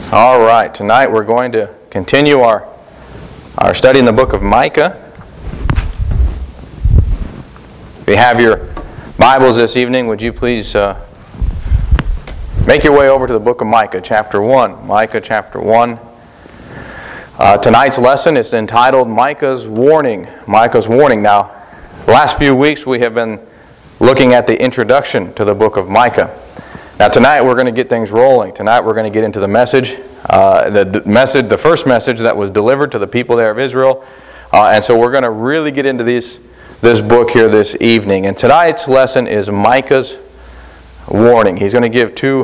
All right, tonight we're going to continue our study in the book of Micah. If you have your Bibles this evening, would you please make your way over to the book of Micah, chapter 1. Micah, chapter 1. Tonight's lesson is entitled Micah's Warning. Micah's Warning. Now, the last few weeks we have been looking at the introduction to the book of Micah. Now tonight we're going to get things rolling. Tonight we're going to get into the message, the first message that was delivered to the people there of Israel. And so we're going to really get into this book here this evening. And tonight's lesson is Micah's warning. He's going to give two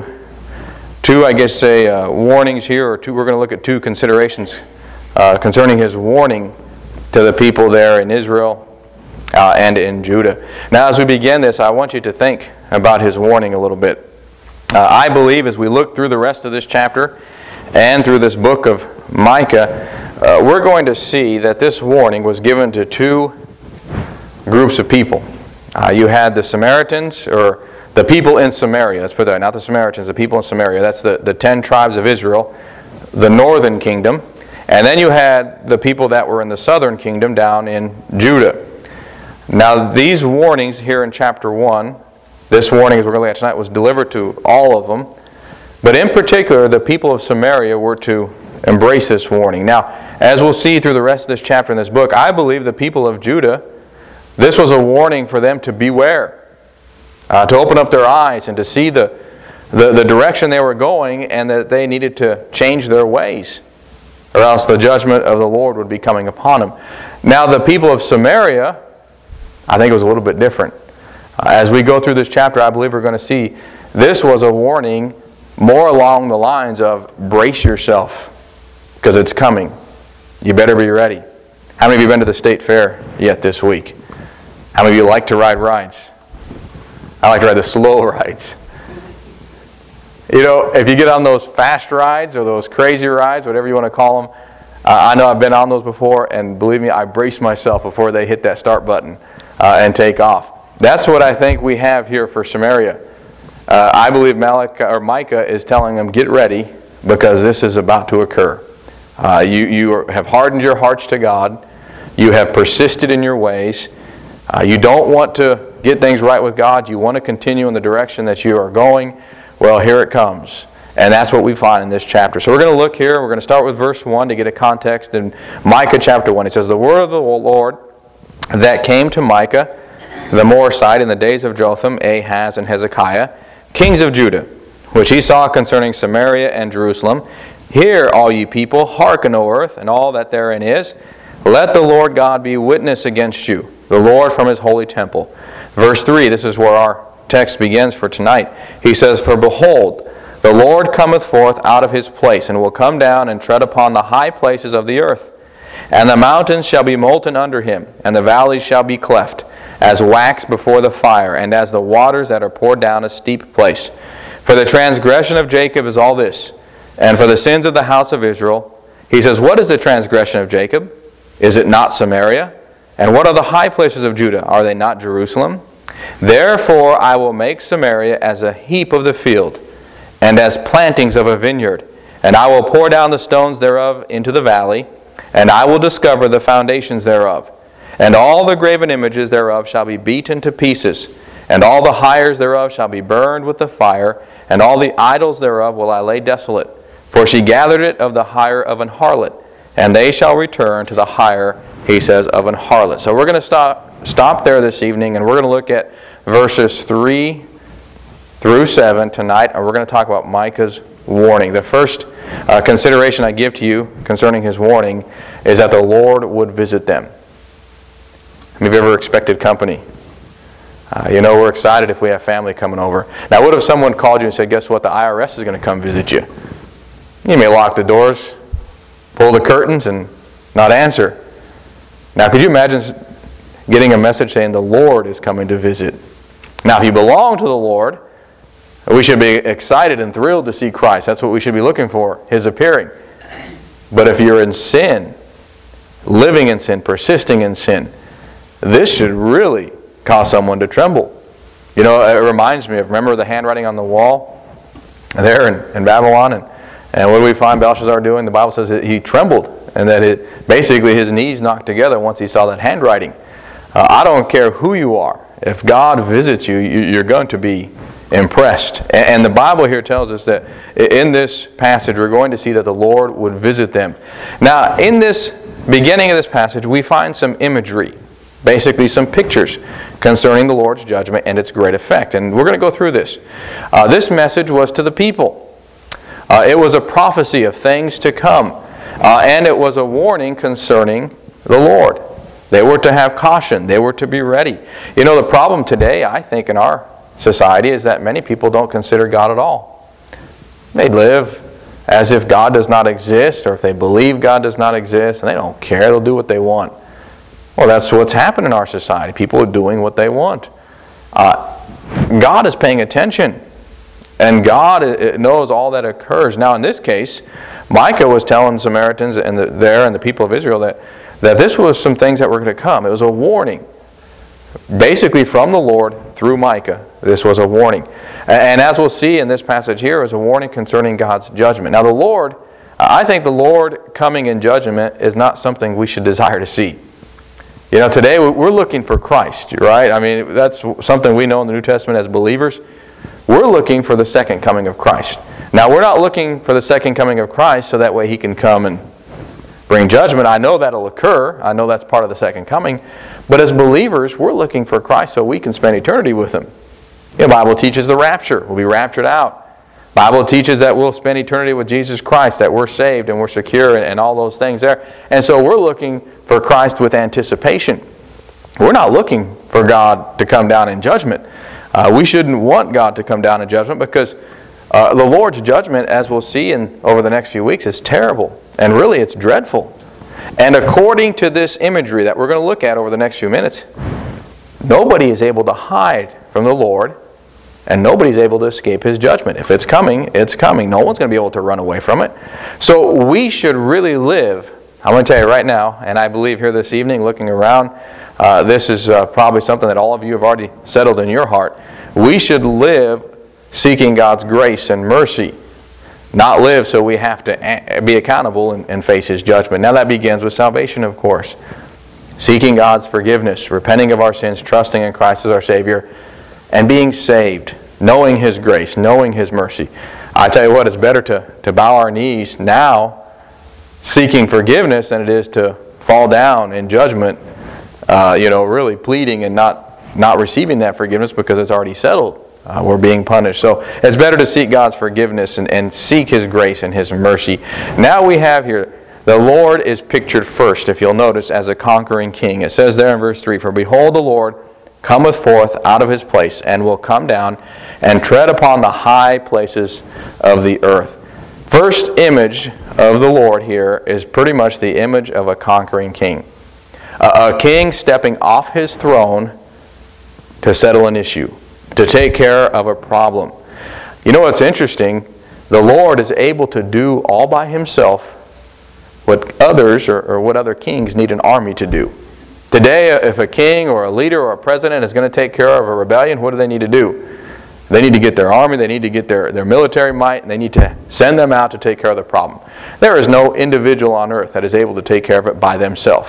warnings here, or we're going to look at two considerations concerning his warning to the people there in Israel and in Judah. Now as we begin this, I want you to think about his warning a little bit. I believe as we look through the rest of this chapter and through this book of Micah, we're going to see that this warning was given to two groups of people. You had the Samaritans, or the people in Samaria, let's put that, not the Samaritans, the people in Samaria. That's the 10 tribes of Israel, the northern kingdom. And then you had the people that were in the southern kingdom down in Judah. Now these warnings here in chapter 1, this warning, as we're going to look at tonight, was delivered to all of them. But in particular, the people of Samaria were to embrace this warning. Now, as we'll see through the rest of this chapter in this book, I believe the people of Judah, this was a warning for them to beware, to open up their eyes and to see the direction they were going, and that they needed to change their ways, or else the judgment of the Lord would be coming upon them. Now, the people of Samaria, I think it was a little bit different. As we go through this chapter, I believe we're going to see this was a warning more along the lines of brace yourself, because it's coming. You better be ready. How many of you have been to the state fair yet this week? How many of you like to ride rides? I like to ride the slow rides. You know, if you get on those fast rides or those crazy rides, whatever you want to call them, I know I've been on those before, and believe me, I brace myself before they hit that start button and take off. That's what I think we have here for Samaria. I believe Micah is telling them, get ready, because this is about to occur. You have hardened your hearts to God. You have persisted in your ways. You don't want to get things right with God. You want to continue in the direction that you are going. Well, here it comes. And that's what we find in this chapter. So we're going to look here. We're going to start with verse 1 to get a context in Micah chapter 1. It says, the word of the Lord that came to Micah, the Morasite, in the days of Jotham, Ahaz, and Hezekiah, kings of Judah, which he saw concerning Samaria and Jerusalem. Hear, all ye people, hearken, O earth, and all that therein is. Let the Lord God be witness against you, the Lord from his holy temple. Verse 3, this is where our text begins for tonight. He says, for behold, the Lord cometh forth out of his place, and will come down and tread upon the high places of the earth. And the mountains shall be molten under him, and the valleys shall be cleft, as wax before the fire, and as the waters that are poured down a steep place. For the transgression of Jacob is all this, and for the sins of the house of Israel. He says, what is the transgression of Jacob? Is it not Samaria? And what are the high places of Judah? Are they not Jerusalem? Therefore I will make Samaria as a heap of the field, and as plantings of a vineyard. And I will pour down the stones thereof into the valley, and I will discover the foundations thereof. And all the graven images thereof shall be beaten to pieces, and all the hires thereof shall be burned with the fire, and all the idols thereof will I lay desolate. For she gathered it of the hire of an harlot, and they shall return to the hire, he says, of an harlot. So we're going to stop there this evening, and we're going to look at verses 3 through 7 tonight, and we're going to talk about Micah's warning. The first consideration I give to you concerning his warning is that the Lord would visit them. Have you ever expected company? We're excited if we have family coming over. Now, what if someone called you and said, guess what, the IRS is going to come visit you? You may lock the doors, pull the curtains, and not answer. Now, could you imagine getting a message saying the Lord is coming to visit? Now, if you belong to the Lord, we should be excited and thrilled to see Christ. That's what we should be looking for, his appearing. But if you're in sin, living in sin, persisting in sin, this should really cause someone to tremble. It reminds me of, remember the handwriting on the wall there in Babylon, And what do we find Belshazzar doing? The Bible says that he trembled, and that basically his knees knocked together once he saw that handwriting. I don't care who you are. If God visits you, you're going to be impressed. And the Bible here tells us that in this passage we're going to see that the Lord would visit them. Now, in this beginning of this passage, we find some imagery, basically some pictures concerning the Lord's judgment and its great effect. And we're going to go through this. This message was to the people. It was a prophecy of things to come. And it was a warning concerning the Lord. They were to have caution. They were to be ready. You know, the problem today, I think, in our society is that many people don't consider God at all. They live as if God does not exist, or if they believe God does not exist, and they don't care. They'll do what they want. Well, that's what's happened in our society. People are doing what they want. God is paying attention, and God knows all that occurs. Now, in this case, Micah was telling Samaritans and the people of Israel that this was some things that were going to come. It was a warning. Basically from the Lord through Micah, this was a warning. And as we'll see in this passage here, is a warning concerning God's judgment. Now I think the Lord coming in judgment is not something we should desire to see. You know, today we're looking for Christ, right? I mean, that's something we know in the New Testament as believers. We're looking for the second coming of Christ. Now, we're not looking for the second coming of Christ so that way He can come and bring judgment. I know that'll occur. I know that's part of the second coming. But as believers, we're looking for Christ so we can spend eternity with Him. The Bible teaches the rapture. We'll be raptured out. The Bible teaches that we'll spend eternity with Jesus Christ, that we're saved and we're secure and all those things there. And so we're looking for Christ with anticipation. We're not looking for God to come down in judgment. We shouldn't want God to come down in judgment because the Lord's judgment, as we'll see over the next few weeks, is terrible. And really, it's dreadful. And according to this imagery that we're going to look at over the next few minutes, nobody is able to hide from the Lord, and nobody's able to escape His judgment. If it's coming, it's coming. No one's going to be able to run away from it. So we should really live. I'm going to tell you right now, and I believe here this evening, looking around, this is probably something that all of you have already settled in your heart. We should live seeking God's grace and mercy. Not live so we have to be accountable and face His judgment. Now that begins with salvation, of course. Seeking God's forgiveness, repenting of our sins, trusting in Christ as our Savior, and being saved, knowing His grace, knowing His mercy. I tell you what, it's better to bow our knees now, seeking forgiveness, than it is to fall down in judgment, really pleading and not receiving that forgiveness because it's already settled. We're being punished. So it's better to seek God's forgiveness and seek His grace and His mercy. Now we have here, the Lord is pictured first, if you'll notice, as a conquering king. It says there in verse 3, "For behold, the Lord cometh forth out of His place, and will come down and tread upon the high places of the earth." First image of the Lord here is pretty much the image of a conquering king. A king stepping off his throne to settle an issue, to take care of a problem. You know what's interesting? The Lord is able to do all by Himself what others or what other kings need an army to do. Today, if a king or a leader or a president is going to take care of a rebellion, what do they need to do? They need to get their army, they need to get their military might, and they need to send them out to take care of the problem. There is no individual on earth that is able to take care of it by themselves.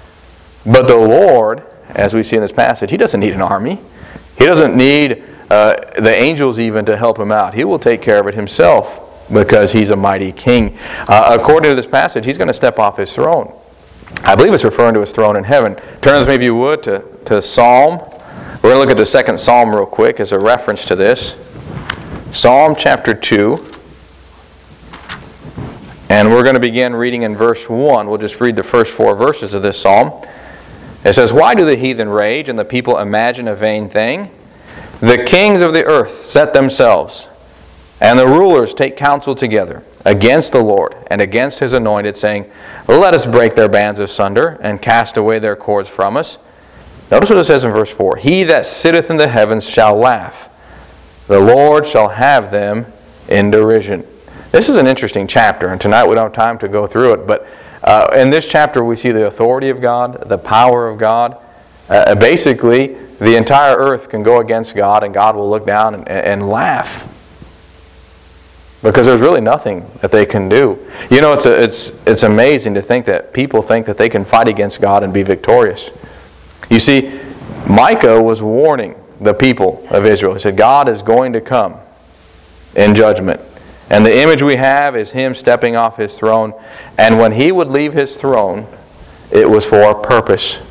But the Lord, as we see in this passage, He doesn't need an army. He doesn't need the angels even to help Him out. He will take care of it Himself because He's a mighty king. According to this passage, He's going to step off His throne. I believe it's referring to His throne in heaven. Turn with me, if you would, to Psalm. We're going to look at the second Psalm real quick as a reference to this. Psalm chapter 2. And we're going to begin reading in verse 1. We'll just read the first 4 verses of this psalm. It says, "Why do the heathen rage and the people imagine a vain thing? The kings of the earth set themselves, and the rulers take counsel together against the Lord and against His anointed, saying, Let us break their bands asunder and cast away their cords from us." Notice what it says in verse 4. "He that sitteth in the heavens shall laugh. The Lord shall have them in derision." This is an interesting chapter, and tonight we don't have time to go through it, but in this chapter we see the authority of God, the power of God. Basically, the entire earth can go against God, and God will look down and laugh. because there's really nothing that they can do. You know, it's amazing to think that people think that they can fight against God and be victorious. You see, Micah was warning the people of Israel. He said, God is going to come in judgment. And the image we have is Him stepping off His throne. And when He would leave His throne, it was for a purpose.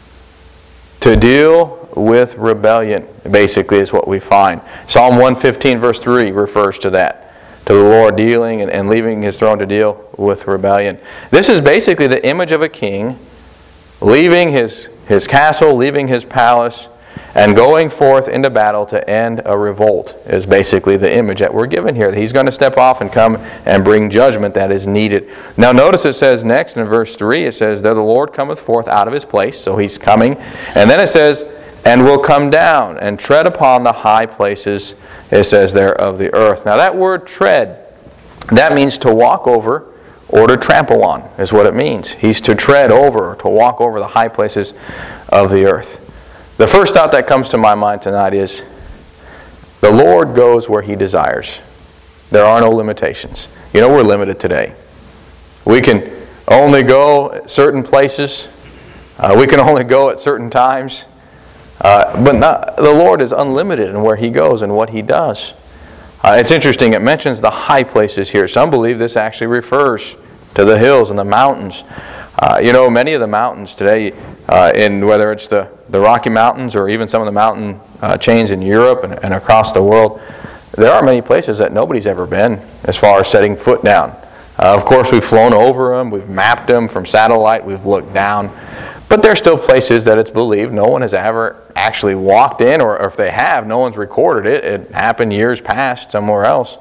To deal with rebellion, basically, is what we find. Psalm 115 verse 3 refers to that. To the Lord dealing and leaving His throne to deal with rebellion. This is basically the image of a king leaving his castle, leaving his palace, and going forth into battle to end a revolt is basically the image that we're given here. He's going to step off and come and bring judgment that is needed. Now notice it says next in verse 3, it says, there the Lord cometh forth out of His place, so He's coming. And then it says, and will come down and tread upon the high places, it says there, of the earth. Now that word tread, that means to walk over or to trample on, is what it means. He's to tread over, to walk over the high places of the earth. The first thought that comes to my mind tonight is, the Lord goes where He desires. There are no limitations. You know, we're limited today. We can only go certain places. We can only go at certain times. But the Lord is unlimited in where He goes and what He does. It's interesting, it mentions the high places here. Some believe this actually refers to the hills and the mountains. You know, many of the mountains today, in whether it's the Rocky Mountains or even some of the mountain chains in Europe and across the world, there are many places that nobody's ever been as far as setting foot down. Of course, we've flown over them, we've mapped them from satellite, we've looked down. But there's still places that it's believed no one has ever actually walked in, or if they have, no one's recorded it. It happened years past somewhere else.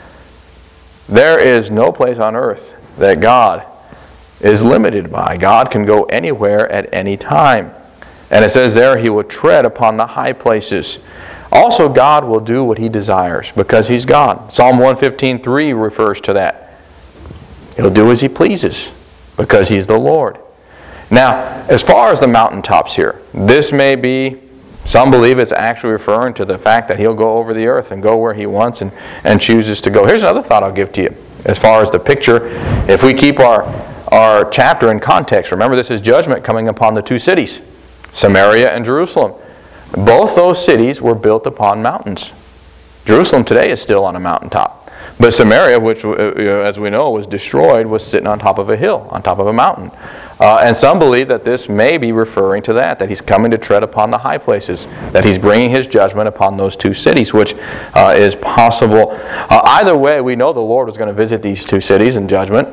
There is no place on earth that God is limited by. God can go anywhere at any time. And it says there, He will tread upon the high places. Also, God will do what He desires because He's God. Psalm 115:3 refers to that. He'll do as He pleases because He's the Lord. Now, as far as the mountaintops here, this may be, some believe it's actually referring to the fact that He'll go over the earth and go where He wants and chooses to go. Here's another thought I'll give to you. As far as the picture, if we keep our chapter in context, remember this is judgment coming upon the two cities, Samaria and Jerusalem. Both those cities were built upon mountains. Jerusalem today is still on a mountaintop. But Samaria, which as we know was destroyed, was sitting on top of a hill, on top of a mountain. And some believe that this may be referring to that He's coming to tread upon the high places, that He's bringing His judgment upon those two cities, which is possible. Either way, we know the Lord was going to visit these two cities in judgment,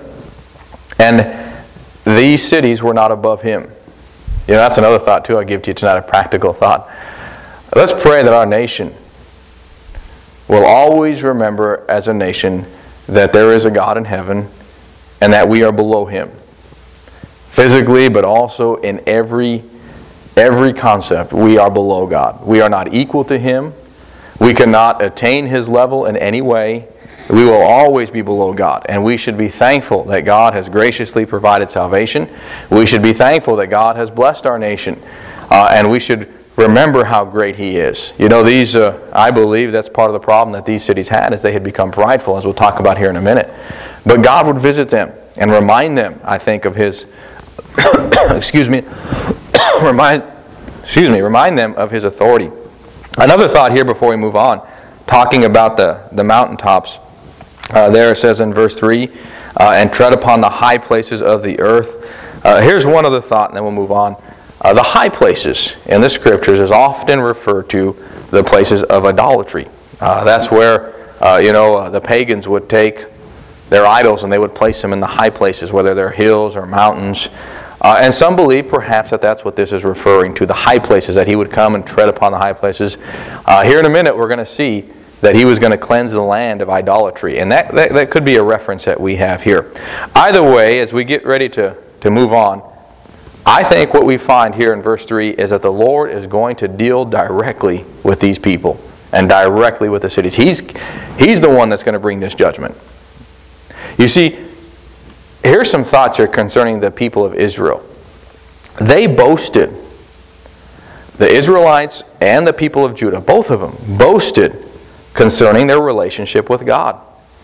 and these cities were not above Him. You know, that's another thought too I'll give to you tonight, a practical thought. Let's pray that our nation will always remember as a nation that there is a God in heaven and that we are below Him. Physically, but also in every concept, we are below God. We are not equal to Him. We cannot attain His level in any way. We will always be below God. And we should be thankful that God has graciously provided salvation. We should be thankful that God has blessed our nation. And we should remember how great He is. You know, these, I believe that's part of the problem that these cities had, is they had become prideful, as we'll talk about here in a minute. But God would visit them and remind them, I think, of His remind them of His authority. Another thought here before we move on, talking about the mountaintops. There it says in verse 3, and tread upon the high places of the earth. Here's one other thought, and then we'll move on. The high places in the Scriptures is often referred to the places of idolatry. That's where, the pagans would take their idols and they would place them in the high places, whether they're hills or mountains. And some believe perhaps that that's what this is referring to, the high places, that He would come and tread upon the high places. Here in a minute we're going to see that He was going to cleanse the land of idolatry. And that could be a reference that we have here. Either way, as we get ready to move on, I think what we find here in verse 3 is that the Lord is going to deal directly with these people and directly with the cities. He's the one that's going to bring this judgment. You see, here's some thoughts here concerning the people of Israel. They boasted, the Israelites and the people of Judah, both of them boasted concerning their relationship with God.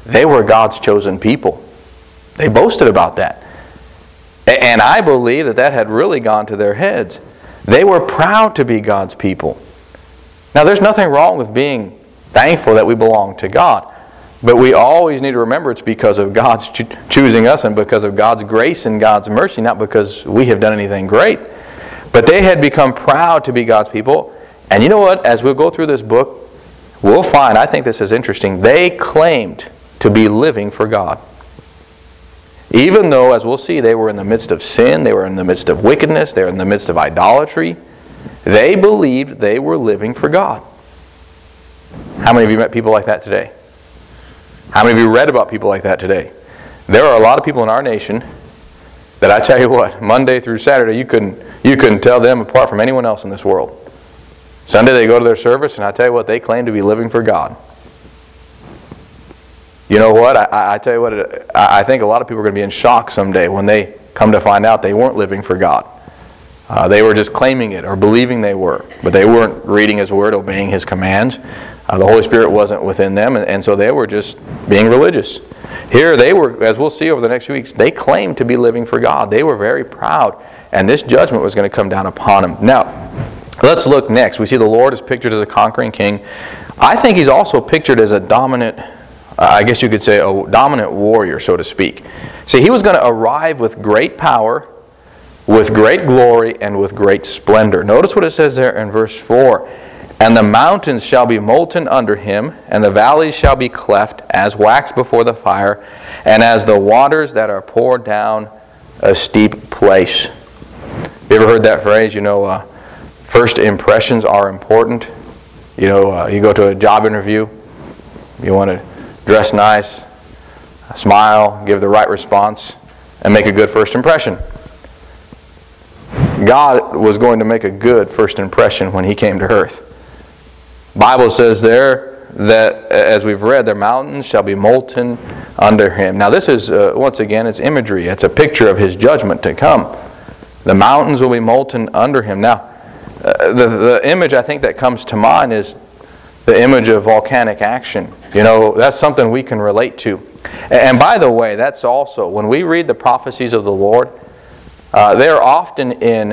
they were God's chosen people. They boasted about that. And I believe that had really gone to their heads. They were proud to be God's people. Now, there's nothing wrong with being thankful that we belong to God. But we always need to remember it's because of God's choosing us and because of God's grace and God's mercy, not because we have done anything great. But they had become proud to be God's people. And you know what? As we'll go through this book, we'll find, I think this is interesting, they claimed to be living for God. Even though, as we'll see, they were in the midst of sin, they were in the midst of wickedness, they were in the midst of idolatry, they believed they were living for God. How many of you met people like that today? How many of you read about people like that today? There are a lot of people in our nation that I tell you what, Monday through Saturday, you couldn't tell them apart from anyone else in this world. Sunday they go to their service, and I tell you what, they claim to be living for God. You know what? I tell you what, I think a lot of people are going to be in shock someday when they come to find out they weren't living for God. They were just claiming it or believing they were, but they weren't reading His Word, obeying His commands. The Holy Spirit wasn't within them, and so they were just being religious. Here they were, as we'll see over the next few weeks, they claimed to be living for God. They were very proud, and this judgment was going to come down upon them. Now, let's look next. We see the Lord is pictured as a conquering king. I think He's also pictured as a dominant, I guess you could say a dominant warrior, so to speak. See, He was going to arrive with great power, with great glory, and with great splendor. Notice what it says there in verse 4. And the mountains shall be molten under Him, and the valleys shall be cleft as wax before the fire, and as the waters that are poured down a steep place. You ever heard that phrase? First impressions are important. You go to a job interview, you want to dress nice, smile, give the right response, and make a good first impression. God was going to make a good first impression when He came to earth. Bible says there that, as we've read, their mountains shall be molten under Him. Now this is, once again, it's imagery. It's a picture of His judgment to come. The mountains will be molten under Him. Now, the image I think that comes to mind is the image of volcanic action. That's something we can relate to. And by the way, that's also, when we read the prophecies of the Lord, they're often in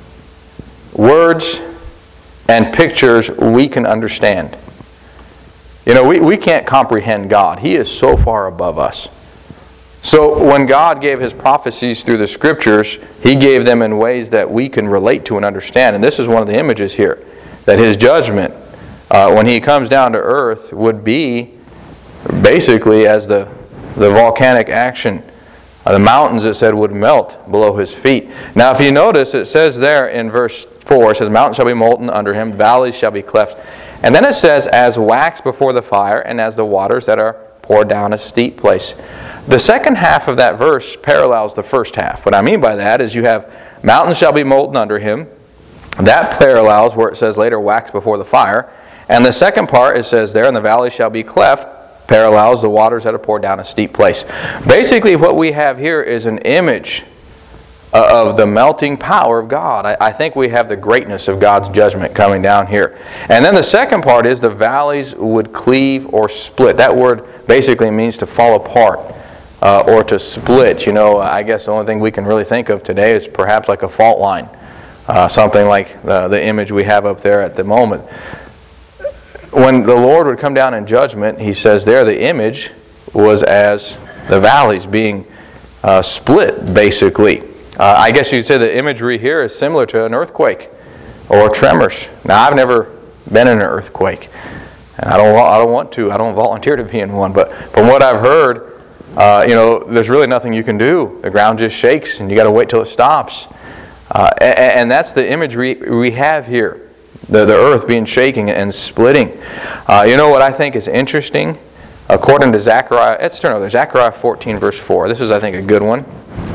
words and pictures we can understand. We can't comprehend God. He is so far above us. So when God gave His prophecies through the Scriptures, He gave them in ways that we can relate to and understand. And this is one of the images here, that His judgment, when He comes down to earth, would be basically as the volcanic action. The mountains, it said, would melt below His feet. Now, if you notice, it says there in verse 4, it says, mountains shall be molten under Him, valleys shall be cleft. And then it says, as wax before the fire, and as the waters that are poured down a steep place. The second half of that verse parallels the first half. What I mean by that is you have, mountains shall be molten under Him. That parallels where it says later, wax before the fire. And the second part, it says there, and the valleys shall be cleft, parallels the waters that are poured down a steep place. Basically, what we have here is an image of the melting power of God. I think we have the greatness of God's judgment coming down here. And then the second part is the valleys would cleave or split. That word basically means to fall apart or to split. I guess the only thing we can really think of today is perhaps like a fault line. Something like the image we have up there at the moment. When the Lord would come down in judgment, He says there the image was as the valleys being split, basically. I guess you'd say the imagery here is similar to an earthquake or tremors. Now, I've never been in an earthquake, and I don't want to. I don't volunteer to be in one. But from what I've heard, there's really nothing you can do. The ground just shakes, and you got to wait till it stops. And that's the imagery we have here. The earth being shaking and splitting. You know what I think is interesting? According to Zechariah, let's turn over there. Zechariah 14 verse 4. This is, I think, a good one.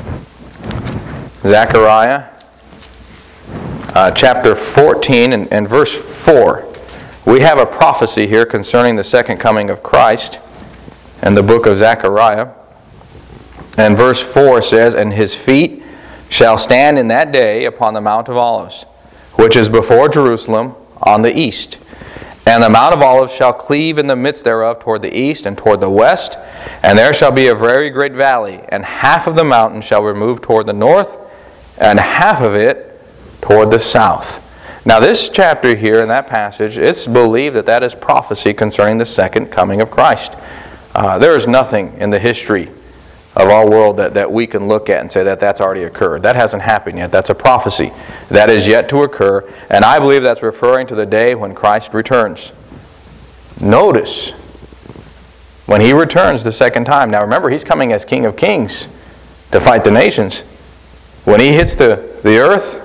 Zechariah chapter 14 and verse 4. We have a prophecy here concerning the second coming of Christ in the book of Zechariah. And verse 4 says, and His feet shall stand in that day upon the Mount of Olives, which is before Jerusalem on the east. And the Mount of Olives shall cleave in the midst thereof toward the east and toward the west. And there shall be a very great valley, and half of the mountain shall remove toward the north, and half of it toward the south. Now this chapter here in that passage, it's believed that that is prophecy concerning the second coming of Christ. There is nothing in the history of our world that we can look at and say that that's already occurred. That hasn't happened yet. That's a prophecy. That is yet to occur. And I believe that's referring to the day when Christ returns. Notice, when He returns the second time. Now remember, He's coming as King of Kings to fight the nations. When He hits the earth,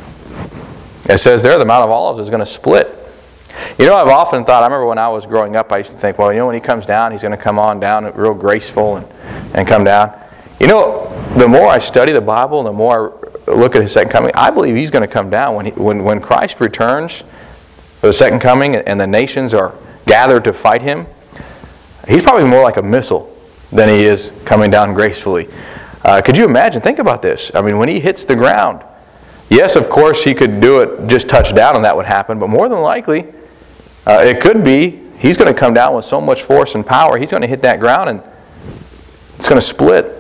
it says there the Mount of Olives is going to split. You know, I've often thought, I remember when I was growing up, I used to think, well, when He comes down, He's going to come on down real graceful and come down. You know, the more I study the Bible and the more I look at His second coming, I believe He's going to come down. When Christ returns for the second coming and the nations are gathered to fight Him, He's probably more like a missile than He is coming down gracefully. Could you imagine? Think about this. I mean, when He hits the ground, yes, of course, He could do it, just touch down and that would happen, but more than likely, it could be He's going to come down with so much force and power, He's going to hit that ground and it's going to split.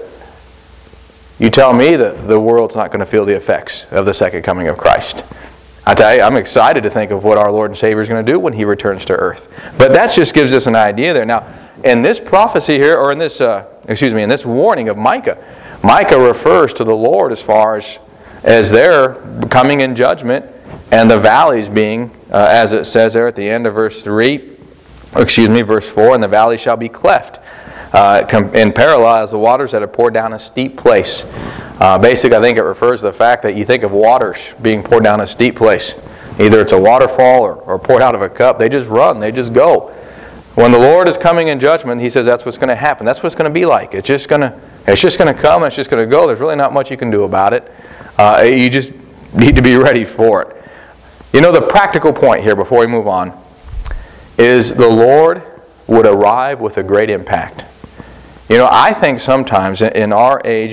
You tell me that the world's not going to feel the effects of the second coming of Christ. I tell you, I'm excited to think of what our Lord and Savior is going to do when He returns to earth. But that just gives us an idea there. Now, in this prophecy here, or in this warning of Micah, Micah refers to the Lord as far as they're coming in judgment, and the valleys being, as it says there at the end of verse 4, and the valley shall be cleft. In parallel as the waters that have poured down a steep place. Basically, I think it refers to the fact that you think of waters being poured down a steep place. Either it's a waterfall or poured out of a cup. They just run. They just go. When the Lord is coming in judgment, He says that's what's going to happen. That's what it's going to be like. It's just going to come. It's just going to go. There's really not much you can do about it. You just need to be ready for it. You know, the practical point here before we move on is the Lord would arrive with a great impact. You know, I think sometimes in our age,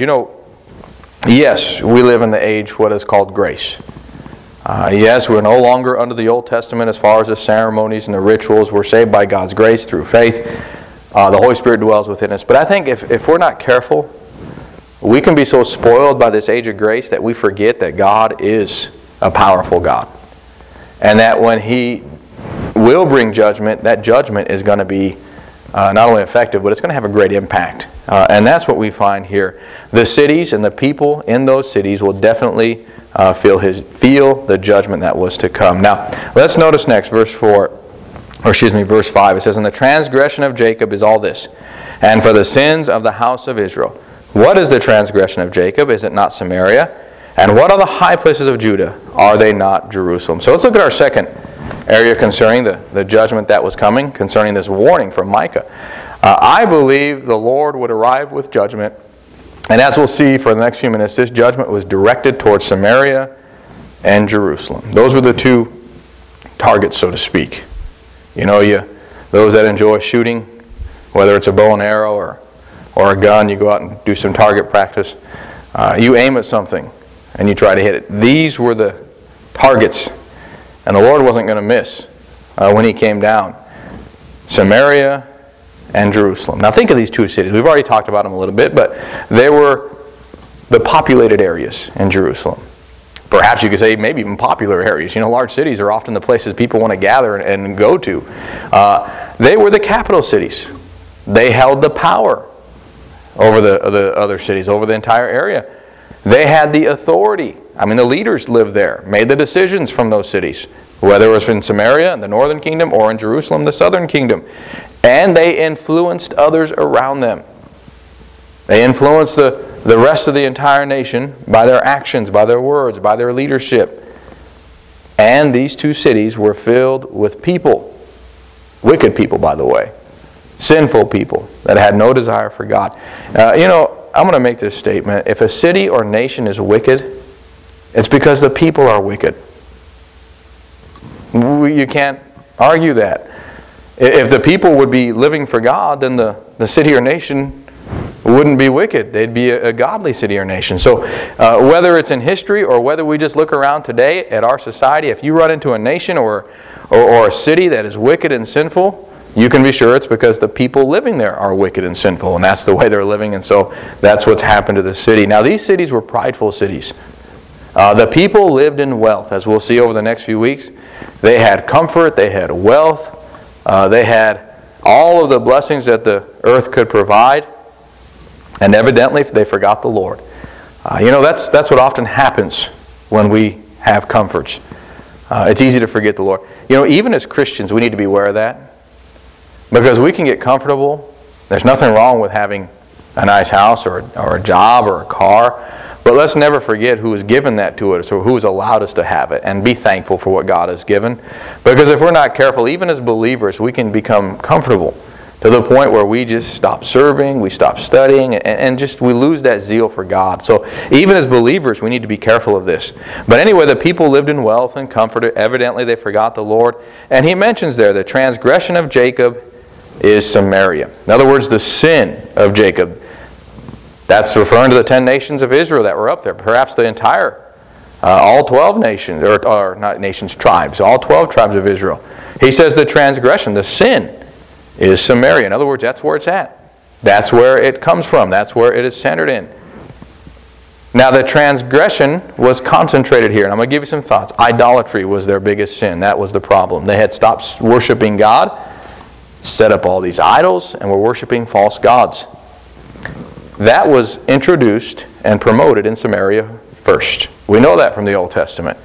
yes, we live in the age what is called grace. Yes, we're no longer under the Old Testament as far as the ceremonies and the rituals. We're saved by God's grace through faith. The Holy Spirit dwells within us. But I think if we're not careful, we can be so spoiled by this age of grace that we forget that God is a powerful God. And that when He will bring judgment, that judgment is going to be not only effective, but it's going to have a great impact. And that's what we find here. The cities and the people in those cities will definitely feel the judgment that was to come. Now, let's notice next, verse 5. It says, "And the transgression of Jacob is all this, and for the sins of the house of Israel." What is the transgression of Jacob? Is it not Samaria? And what are the high places of Judah? Are they not Jerusalem? So let's look at our second area concerning the judgment that was coming, concerning this warning from Micah. I believe the Lord would arrive with judgment, and as we'll see for the next few minutes, this judgment was directed towards Samaria and Jerusalem. Those were the two targets, so to speak. Those that enjoy shooting, whether it's a bow and arrow or a gun, you go out and do some target practice. You aim at something and you try to hit it. These were the targets. And the Lord wasn't going to miss when He came down. Samaria and Jerusalem. Now think of these two cities. We've already talked about them a little bit, but they were the populated areas in Jerusalem. Perhaps you could say maybe even popular areas. Large cities are often the places people want to gather and go to. They were the capital cities. They held the power over the other cities, over the entire area. They had the authority. The leaders lived there, made the decisions from those cities, whether it was in Samaria, in the northern kingdom, or in Jerusalem, the southern kingdom. And they influenced others around them. They influenced the rest of the entire nation by their actions, by their words, by their leadership. And these two cities were filled with people, wicked people, by the way, sinful people that had no desire for God. I'm going to make this statement. If a city or nation is wicked, it's because the people are wicked. You can't argue that. If the people would be living for God, then the city or nation wouldn't be wicked. They'd be a godly city or nation. So whether it's in history or whether we just look around today at our society, if you run into a nation or a city that is wicked and sinful, you can be sure it's because the people living there are wicked and sinful, and that's the way they're living, and so that's what's happened to the city. Now, these cities were prideful cities. The people lived in wealth, as we'll see over the next few weeks. They had comfort, they had wealth, they had all of the blessings that the earth could provide, and evidently they forgot the Lord. That's what often happens when we have comforts. It's easy to forget the Lord. Even as Christians, we need to be aware of that. Because we can get comfortable. There's nothing wrong with having a nice house or a job or a car. But let's never forget who has given that to us or who has allowed us to have it, and be thankful for what God has given. Because if we're not careful, even as believers, we can become comfortable to the point where we just stop serving, we stop studying, and just we lose that zeal for God. So even as believers, we need to be careful of this. But anyway, the people lived in wealth and comfort. Evidently, they forgot the Lord. And he mentions there the transgression of Jacob is Samaria. In other words, the sin of Jacob. That's referring to the 10 nations of Israel that were up there. Perhaps the entire, all 12 nations, or not nations, tribes, all 12 tribes of Israel. He says the transgression, the sin, is Samaria. In other words, that's where it's at. That's where it comes from. That's where it is centered in. Now, the transgression was concentrated here, and I'm going to give you some thoughts. Idolatry was their biggest sin. That was the problem. They had stopped worshiping God, set up all these idols, and were worshiping false gods. That was introduced and promoted in Samaria first. We know that from the Old Testament.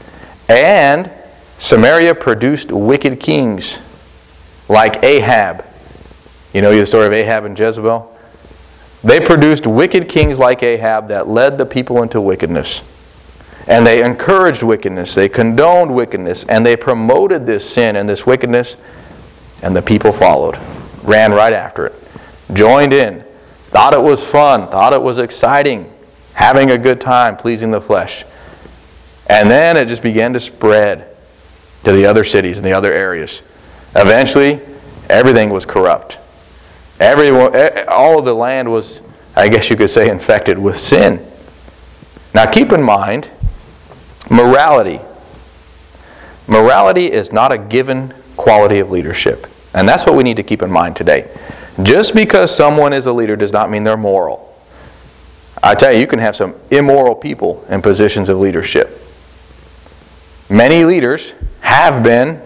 And Samaria produced wicked kings like Ahab. You know the story of Ahab and Jezebel? They produced wicked kings like Ahab that led the people into wickedness. And they encouraged wickedness, they condoned wickedness, and they promoted this sin and this wickedness. And the people followed, ran right after it, joined in, thought it was fun, thought it was exciting, having a good time, pleasing the flesh. And then it just began to spread to the other cities and the other areas. Eventually, everything was corrupt. All of the land was, I guess you could say, infected with sin. Now keep in mind, morality. Morality is not a given quality of leadership. And that's what we need to keep in mind today. Just because someone is a leader does not mean they're moral. I tell you, you can have some immoral people in positions of leadership. Many leaders have been,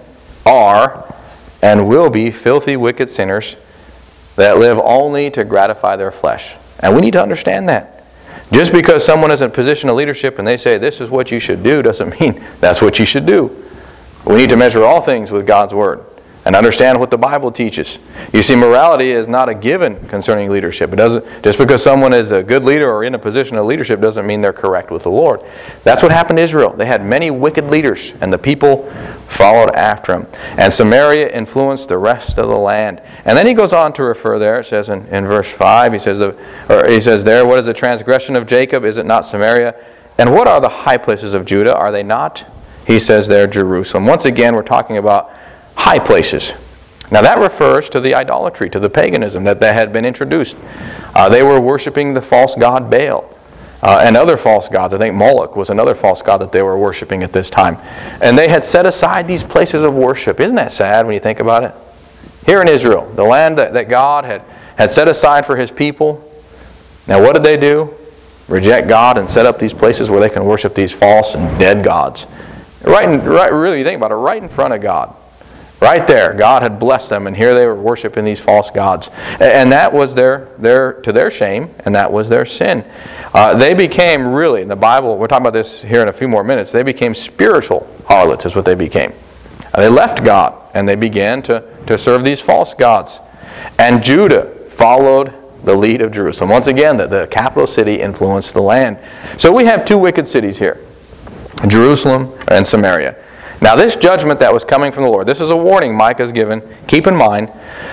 are, and will be filthy, wicked sinners that live only to gratify their flesh. And we need to understand that. Just because someone is in a position of leadership and they say this is what you should do doesn't mean that's what you should do. We need to measure all things with God's Word and understand what the Bible teaches. You see, morality is not a given concerning leadership. It doesn't, just because someone is a good leader or in a position of leadership doesn't mean they're correct with the Lord. That's what happened to Israel. They had many wicked leaders, and the people followed after them. And Samaria influenced the rest of the land. And then he goes on to refer there, it says in verse 5, he says there, what is the transgression of Jacob? Is it not Samaria? And what are the high places of Judah? Are they not? He says there, Jerusalem. Once again, we're talking about high places. Now that refers to the idolatry, to the paganism that had been introduced. They were worshiping the false god Baal and other false gods. I think Moloch was another false god that they were worshiping at this time. And they had set aside these places of worship. Isn't that sad when you think about it? Here in Israel, the land that God had set aside for His people. Now what did they do? Reject God and set up these places where they can worship these false and dead gods. Really, you think about it, right in front of God. Right there, God had blessed them, and here they were worshiping these false gods. And that was to their shame, and that was their sin. They became really, in the Bible, we're talking about this here in a few more minutes, they became spiritual harlots is what they became. They left God, and they began to serve these false gods. And Judah followed the lead of Jerusalem. Once again, the capital city influenced the land. So we have two wicked cities here, Jerusalem and Samaria. Now this judgment that was coming from the Lord, this is a warning Micah's given. Keep in mind,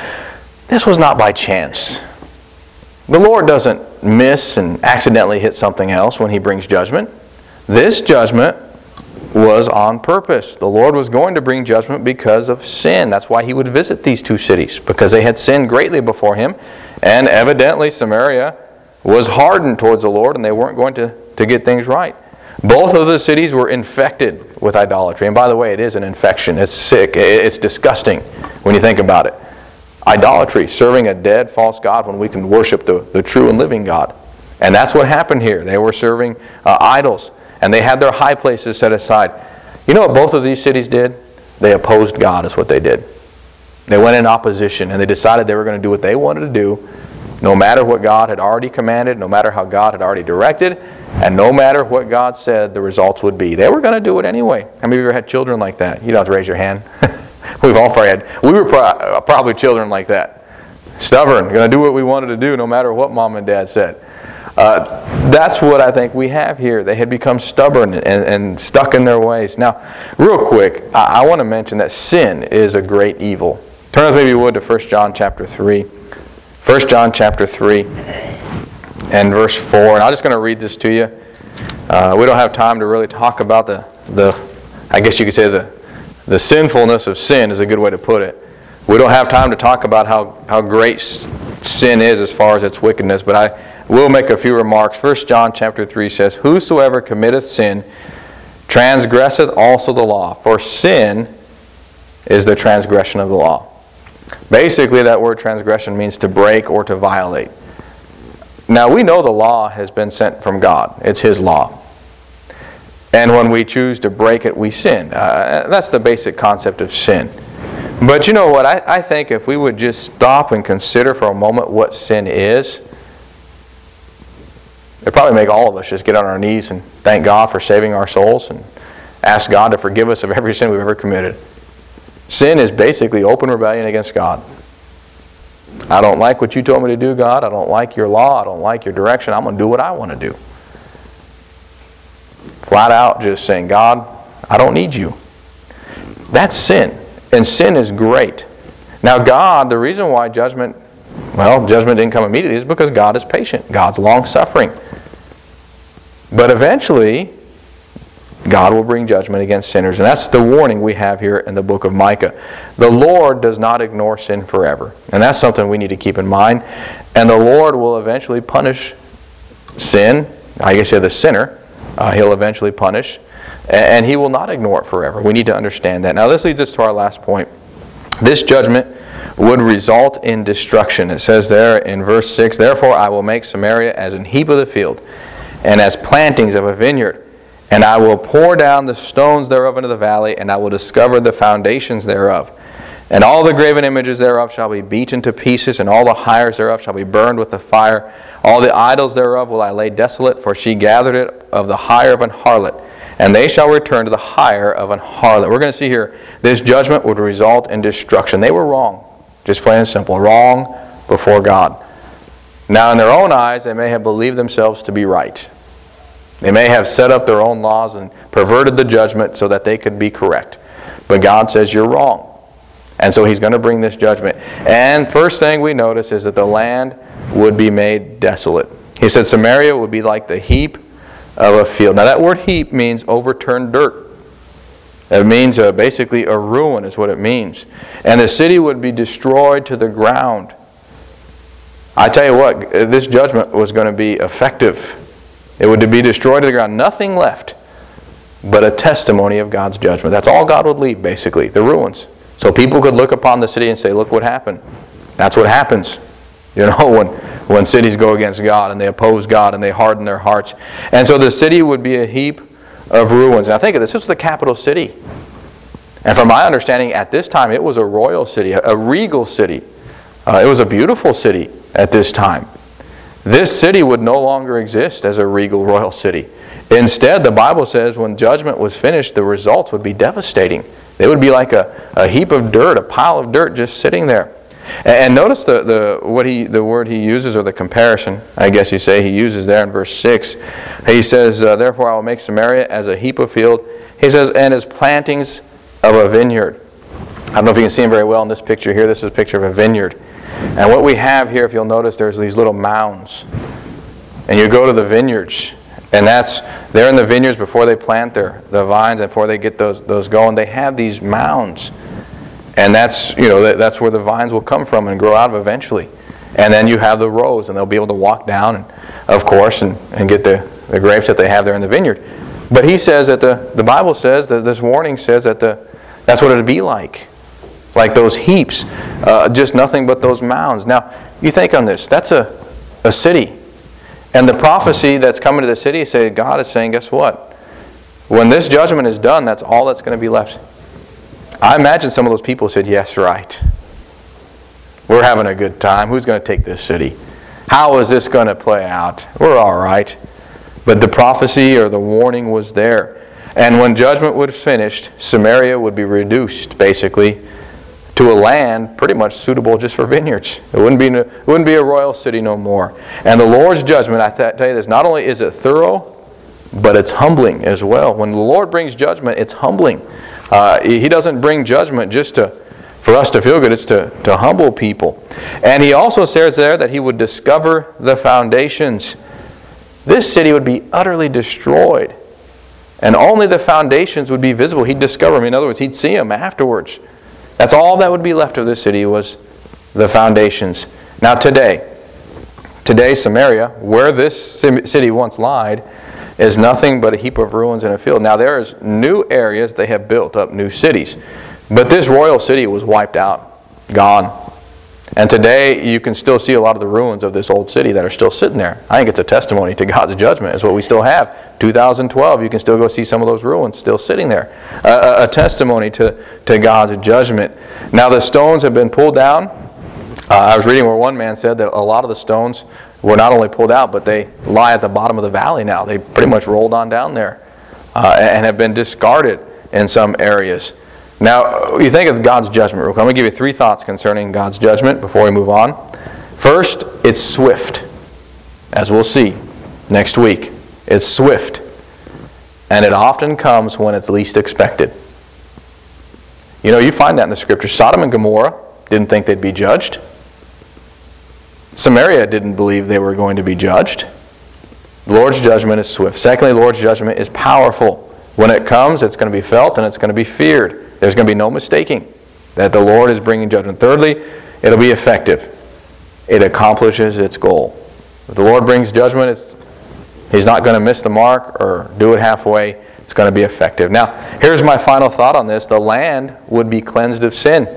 this was not by chance. The Lord doesn't miss and accidentally hit something else when He brings judgment. This judgment was on purpose. The Lord was going to bring judgment because of sin. That's why He would visit these two cities, because they had sinned greatly before Him, And evidently Samaria was hardened towards the Lord, and they weren't going to get things right. Both of the cities were infected with idolatry. And by the way, it is an infection. It's sick. It's disgusting when you think about it. Idolatry, serving a dead false god when we can worship the true and living God. And that's what happened here. They were serving idols, and they had their high places set aside. You know what both of these cities did? They opposed God is what they did. They went in opposition, and they decided they were going to do what they wanted to do, no matter what God had already commanded, no matter how God had already directed, and no matter what God said the results would be. They were going to do it anyway. How many of you ever had children like that? You don't have to raise your hand. We've all probably had. We were probably children like that. Stubborn, going to do what we wanted to do no matter what mom and dad said. That's what I think we have here. They had become stubborn and stuck in their ways. Now, real quick, I want to mention that sin is a great evil. Turn with me, if you would, to 1 John chapter 3. 1 John chapter 3 and verse 4. And I'm just going to read this to you. We don't have time to really talk about the I guess you could say the sinfulness of sin is a good way to put it. We don't have time to talk about how great sin is as far as its wickedness, but I will make a few remarks. 1 John chapter 3 says, "Whosoever committeth sin transgresseth also the law, for sin is the transgression of the law." Basically, that word transgression means to break or to violate. Now, we know the law has been sent from God. It's His law. And when we choose to break it, we sin. That's the basic concept of sin. But you know what? I think if we would just stop and consider for a moment what sin is, it'd probably make all of us just get on our knees and thank God for saving our souls and ask God to forgive us of every sin we've ever committed. Sin is basically open rebellion against God. I don't like what you told me to do, God. I don't like your law. I don't like your direction. I'm going to do what I want to do. Flat out just saying, God, I don't need you. That's sin. And sin is great. Now God, the reason why judgment didn't come immediately is because God is patient. God's long-suffering. But eventually, God will bring judgment against sinners. And that's the warning we have here in the book of Micah. The Lord does not ignore sin forever. And that's something we need to keep in mind. And the Lord will eventually punish sin. I guess the sinner. He'll eventually punish. And He will not ignore it forever. We need to understand that. Now this leads us to our last point. This judgment would result in destruction. It says there in verse 6, "Therefore I will make Samaria as an heap of the field, and as plantings of a vineyard. And I will pour down the stones thereof into the valley, and I will discover the foundations thereof. And all the graven images thereof shall be beaten to pieces, and all the hires thereof shall be burned with the fire. All the idols thereof will I lay desolate, for she gathered it of the hire of an harlot. And they shall return to the hire of an harlot." We're going to see here, this judgment would result in destruction. They were wrong. Just plain and simple. Wrong before God. Now in their own eyes, they may have believed themselves to be right. They may have set up their own laws and perverted the judgment so that they could be correct. But God says you're wrong. And so He's going to bring this judgment. And first thing we notice is that the land would be made desolate. He said Samaria would be like the heap of a field. Now that word heap means overturned dirt. It means basically a ruin is what it means. And the city would be destroyed to the ground. I tell you what, this judgment was going to be effective. It would be destroyed to the ground. Nothing left but a testimony of God's judgment. That's all God would leave, basically, the ruins. So people could look upon the city and say, look what happened. That's what happens. You know, when cities go against God and they oppose God and they harden their hearts. And so the city would be a heap of ruins. Now think of this. This was the capital city. And from my understanding, at this time, it was a royal city, a regal city. It was a beautiful city at this time. This city would no longer exist as a regal royal city. Instead, the Bible says when judgment was finished, the results would be devastating. They would be like a heap of dirt, a pile of dirt just sitting there. And notice the word he uses, or the comparison, I guess you say, he uses there in verse 6. He says, "Therefore I will make Samaria as a heap of field." He says, "and as plantings of a vineyard." I don't know if you can see him very well in this picture here. This is a picture of a vineyard. And what we have here, if you'll notice, there's these little mounds. And you go to the vineyards, and they're in the vineyards before they plant the vines, and before they get those going, they have these mounds. And that's where the vines will come from and grow out of eventually. And then you have the rows, and they'll be able to walk down, and, of course, and get the grapes that they have there in the vineyard. But he says that the Bible says that this warning says that that's what it would be like those heaps, just nothing but those mounds. Now, you think on this, that's a city. And the prophecy that's coming to the city, God is saying, guess what? When this judgment is done, that's all that's going to be left. I imagine some of those people said, yes, right. We're having a good time. Who's going to take this city? How is this going to play out? We're all right. But the prophecy or the warning was there. And when judgment was finished, Samaria would be reduced, basically, to a land pretty much suitable just for vineyards. It wouldn't be a royal city no more. And the Lord's judgment, I tell you this, not only is it thorough, but it's humbling as well. When the Lord brings judgment, it's humbling. He doesn't bring judgment just for us to feel good. It's to humble people. And he also says there that he would discover the foundations. This city would be utterly destroyed. And only the foundations would be visible. He'd discover them. In other words, he'd see them afterwards. That's all that would be left of this city was the foundations. Now today Samaria, where this city once lied, is nothing but a heap of ruins in a field. Now there is new areas, they have built up new cities. But this royal city was wiped out, gone. And today you can still see a lot of the ruins of this old city that are still sitting there. I think it's a testimony to God's judgment is what we still have. 2012, you can still go see some of those ruins still sitting there. A testimony to God's judgment. Now the stones have been pulled down. I was reading where one man said that a lot of the stones were not only pulled out, but they lie at the bottom of the valley now. They pretty much rolled on down there and have been discarded in some areas. Now, you think of God's judgment real quick. I'm going to give you 3 thoughts concerning God's judgment before we move on. First, it's swift, as we'll see next week. It's swift, and it often comes when it's least expected. You know, you find that in the Scripture. Sodom and Gomorrah didn't think they'd be judged. Samaria didn't believe they were going to be judged. The Lord's judgment is swift. Secondly, the Lord's judgment is powerful. When it comes, it's going to be felt and it's going to be feared. There's going to be no mistaking that the Lord is bringing judgment. Thirdly, it'll be effective. It accomplishes its goal. If the Lord brings judgment, He's not going to miss the mark or do it halfway. It's going to be effective. Now, here's my final thought on this. The land would be cleansed of sin.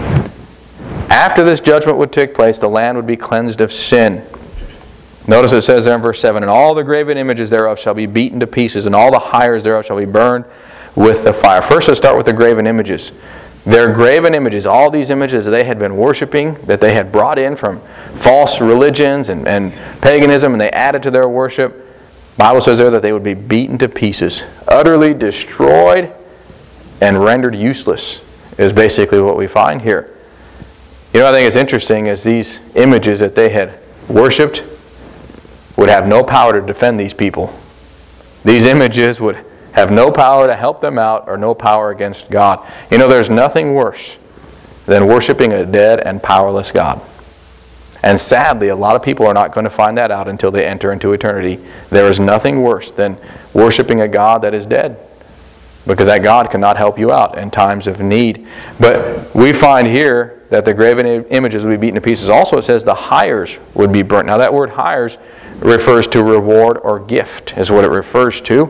After this judgment would take place, the land would be cleansed of sin. Notice it says there in verse 7, and all the graven images thereof shall be beaten to pieces, and all the hires thereof shall be burned with the fire. First, let's start with the graven images. Their graven images, all these images that they had been worshiping, that they had brought in from false religions and paganism, and they added to their worship, the Bible says there that they would be beaten to pieces, utterly destroyed and rendered useless, is basically what we find here. You know, I think it's interesting is these images that they had worshipped would have no power to defend these people. These images would have no power to help them out or no power against God. You know, there's nothing worse than worshiping a dead and powerless God. And sadly, a lot of people are not going to find that out until they enter into eternity. There is nothing worse than worshiping a God that is dead, because that God cannot help you out in times of need. But we find here that the graven images would be beaten to pieces. Also, it says the hires would be burnt. Now, that word hires refers to reward or gift, is what it refers to.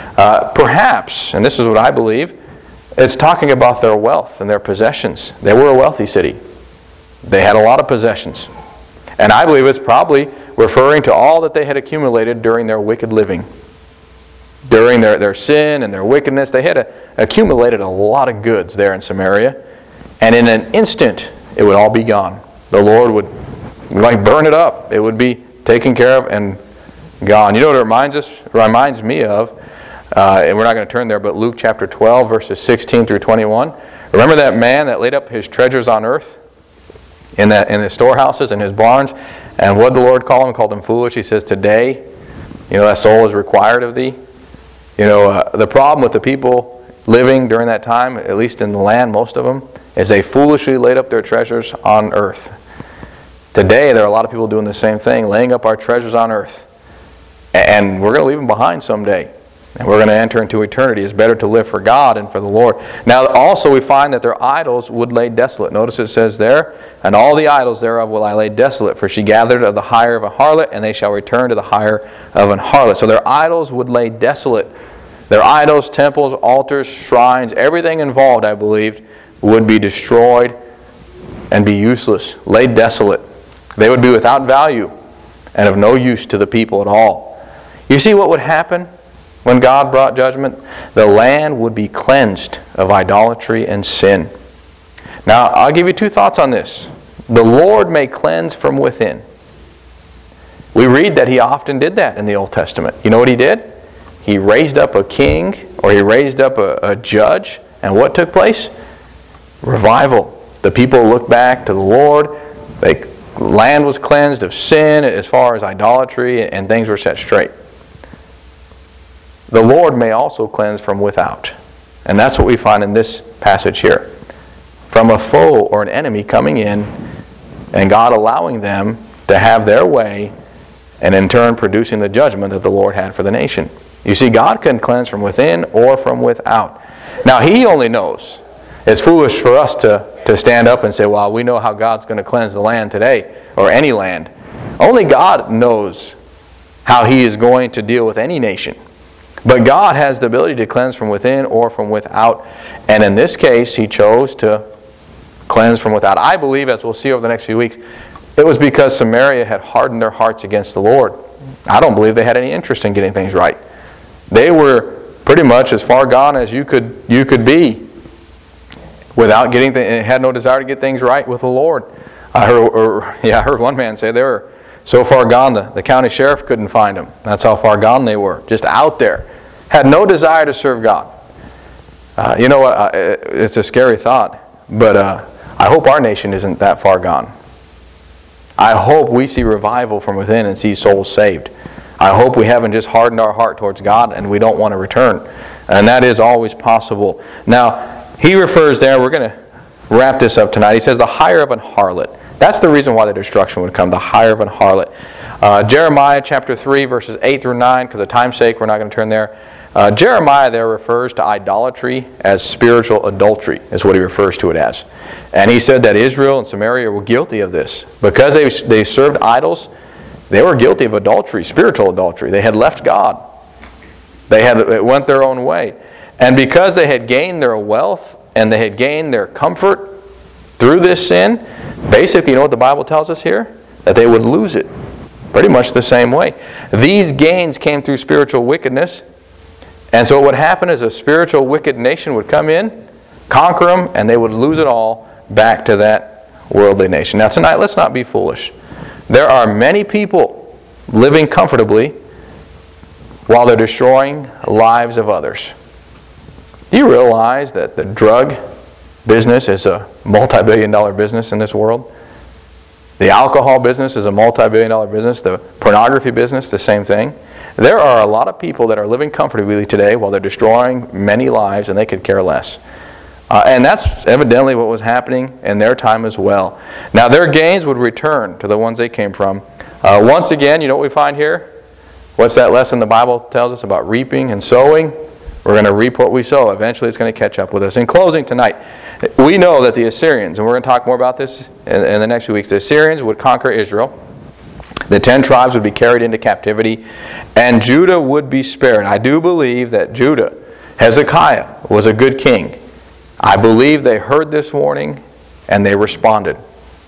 Perhaps, and this is what I believe, it's talking about their wealth and their possessions. They were a wealthy city. They had a lot of possessions. And I believe it's probably referring to all that they had accumulated during their wicked living. During their sin and their wickedness, they had accumulated a lot of goods there in Samaria. And in an instant, it would all be gone. The Lord would burn it up. It would be taken care of and gone. You know what it reminds me of? And we're not going to turn there, but Luke chapter 12, verses 16 through 21. Remember that man that laid up his treasures on earth? In his storehouses and his barns. And what did the Lord call him? He called him foolish. He says, today, that soul is required of thee. The problem with the people living during that time, at least in the land, most of them, is they foolishly laid up their treasures on earth. Today, there are a lot of people doing the same thing, laying up our treasures on earth. And we're going to leave them behind someday. and we're going to enter into eternity. It's better to live for God and for the Lord. Now also we find that their idols would lay desolate. Notice it says there, and all the idols thereof will I lay desolate, for she gathered of the hire of a harlot, and they shall return to the hire of an harlot. So their idols would lay desolate. Their idols, temples, altars, shrines, everything involved, I believed, would be destroyed and be useless, laid desolate. They would be without value and of no use to the people at all. You see what would happen when God brought judgment? The land would be cleansed of idolatry and sin. Now, I'll give you two thoughts on this. The Lord may cleanse from within. We read that He often did that in the Old Testament. You know what He did? He raised up a king, or He raised up a judge, and what took place? Revival. The people looked back to the Lord. Land was cleansed of sin as far as idolatry, and things were set straight. The Lord may also cleanse from without. And that's what we find in this passage here. From a foe or an enemy coming in, and God allowing them to have their way, and in turn producing the judgment that the Lord had for the nation. You see, God can cleanse from within or from without. Now, He only knows. It's foolish for us to stand up and say, well, we know how God's going to cleanse the land today, or any land. Only God knows how He is going to deal with any nation. But God has the ability to cleanse from within or from without. And in this case, He chose to cleanse from without. I believe, as we'll see over the next few weeks, it was because Samaria had hardened their hearts against the Lord. I don't believe they had any interest in getting things right. They were pretty much as far gone as you could be without had no desire to get things right with the Lord. I heard one man say they were so far gone the county sheriff couldn't find them. That's how far gone they were, just out there. Had no desire to serve God. You know what? It's a scary thought, but I hope our nation isn't that far gone. I hope we see revival from within and see souls saved. I hope we haven't just hardened our heart towards God and we don't want to return. And that is always possible. Now, he refers there, we're going to wrap this up tonight. He says the hire of an harlot. That's the reason why the destruction would come, the hire of an harlot. Jeremiah chapter 3, verses 8 through 9, because of time's sake, we're not going to turn there. Jeremiah there refers to idolatry as spiritual adultery, is what he refers to it as. And he said that Israel and Samaria were guilty of this. Because they served idols, they were guilty of adultery, spiritual adultery. They had left God. It went their own way. And because they had gained their wealth and they had gained their comfort through this sin, basically, you know what the Bible tells us here? That they would lose it. Pretty much the same way. These gains came through spiritual wickedness. And so what would happen is a spiritual wicked nation would come in, conquer them, and they would lose it all back to that worldly nation. Now tonight, let's not be foolish. There are many people living comfortably while they're destroying lives of others. Do you realize that the drug business is a multi-billion-dollar business in this world? The alcohol business is a multi-billion-dollar business. The pornography business, the same thing. There are a lot of people that are living comfortably today while they're destroying many lives, and they could care less. And that's evidently what was happening in their time as well. Now their gains would return to the ones they came from. Once again, you know what we find here? What's that lesson the Bible tells us about reaping and sowing? We're going to reap what we sow. Eventually it's going to catch up with us. In closing tonight, we know that the Assyrians, and we're going to talk more about this in the next few weeks, the Assyrians would conquer Israel. The 10 tribes would be carried into captivity, and Judah would be spared. I do believe that Judah, Hezekiah, was a good king. I believe they heard this warning and they responded.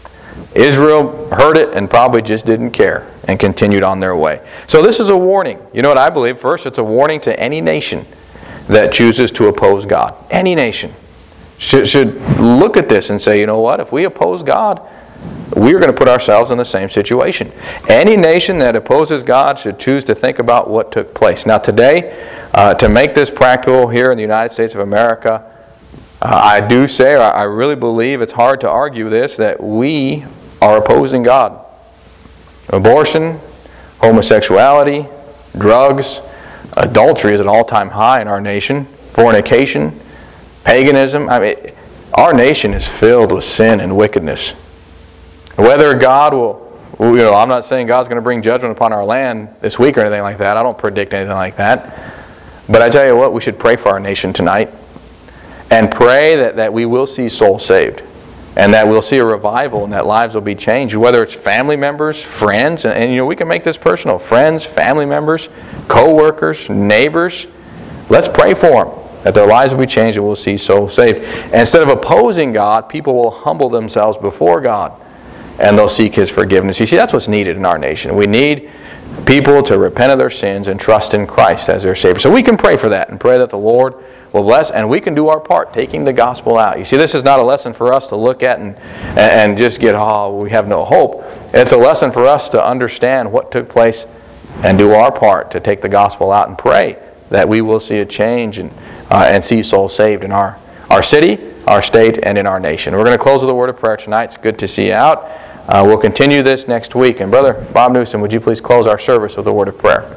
Israel heard it and probably just didn't care and continued on their way. So this is a warning. You know what I believe? First, it's a warning to any nation that chooses to oppose God. Any nation should look at this and say, you know what? If we oppose God, we're going to put ourselves in the same situation. Any nation that opposes God should choose to think about what took place. Now today, to make this practical here in the United States of America, I do say, or I really believe it's hard to argue this, that we are opposing God. Abortion, homosexuality, drugs, adultery is at an all-time high in our nation, fornication, paganism. I mean, our nation is filled with sin and wickedness. Whether God will, I'm not saying God's going to bring judgment upon our land this week or anything like that. I don't predict anything like that. But I tell you what, we should pray for our nation tonight. And pray that we will see souls saved. And that we'll see a revival and that lives will be changed. Whether it's family members, friends, and we can make this personal. Friends, family members, co-workers, neighbors. Let's pray for them. That their lives will be changed and we'll see souls saved. And instead of opposing God, people will humble themselves before God. And they'll seek His forgiveness. You see, that's what's needed in our nation. We need people to repent of their sins and trust in Christ as their Savior. So we can pray for that and pray that the Lord will bless, and we can do our part, taking the gospel out. You see, this is not a lesson for us to look at and just get, we have no hope. It's a lesson for us to understand what took place and do our part to take the gospel out and pray that we will see a change and see souls saved in our city, our state, and in our nation. We're going to close with a word of prayer tonight. It's good to see you out. We'll continue this next week. And Brother Bob Newsom, would you please close our service with a word of prayer?